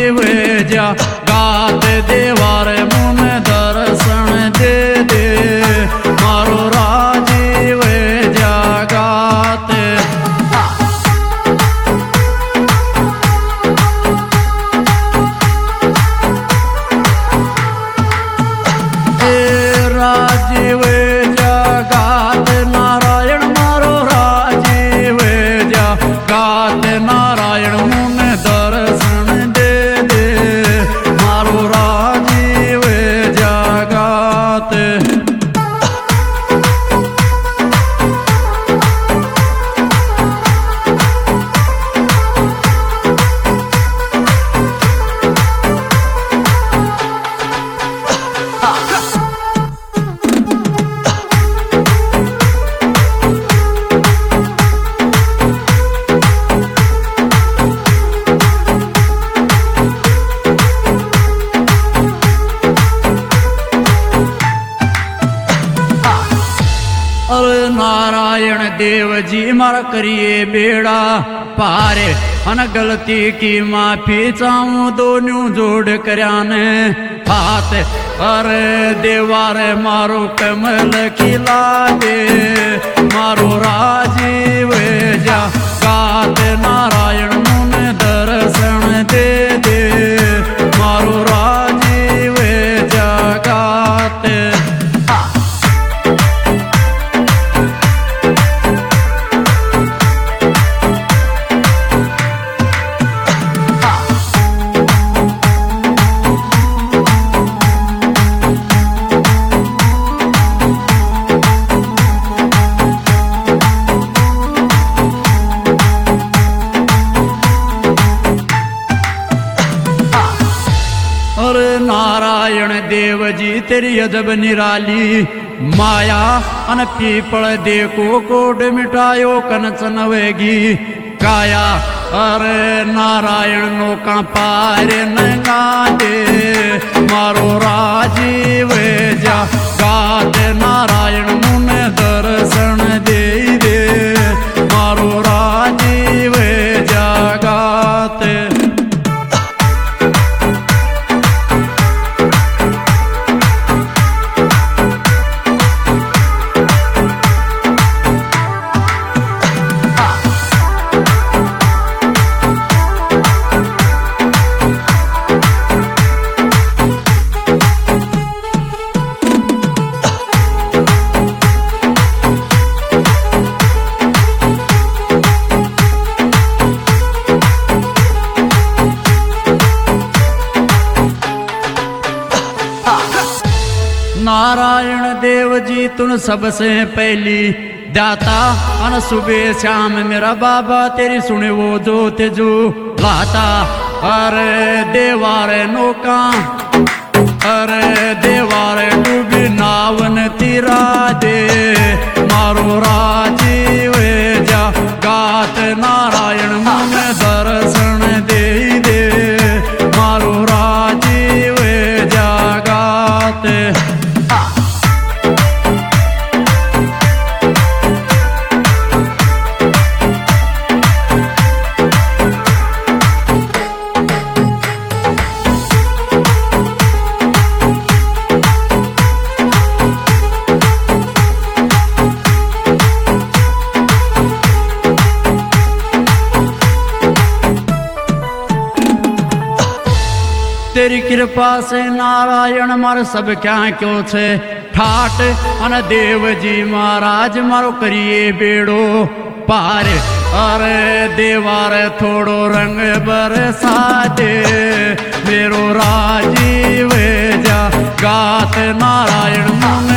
राजीव जा गात देवार मुन दर्शन दे दे मारो राजीव जा गात। राजीव जगात नारायण मारो राजीव जगात नारायण मुन दर्शन दे दे मारो राजीव जगात। नारायण देव जी मारा करिए बेड़ा पार अन गलती की माफी चाहूं दोनों जोड़ करने हाथ अरे देवार मारो कमल खिला दे मारो राजीव जा गात नारायण मुन दर्शन दे दे मारो राजीव जा गात। नारायण देव जी तेरी अजब निराली माया अन पीपल देखो कोड मिटायो कनचन वेगी काया अरे नारायण नो का पार नंगा दे मारो राजीव जा गात नारायण मुन दर्शन दे दे मारो राजीव जा गात। नारायण देव जी तुम सबसे पहली दाता अन सुबह शाम मेरा बाबा तेरी सुने वो जो तेजू लाता अरे देवारे नौका अरे देवारे डूबी नावन तिरा दे मारो राजीव जा गात नारायण मुन दर्शन दे दे मारो राजीव जा गात। तेरी कृपा से नारायण मार सब क्या क्यों छे ठाट अन देव जी महाराज मारो करिए बेड़ो पार अरे देवार थोड़ो रंग बरसा दे मेरो राजीव जा गात नारायण मुन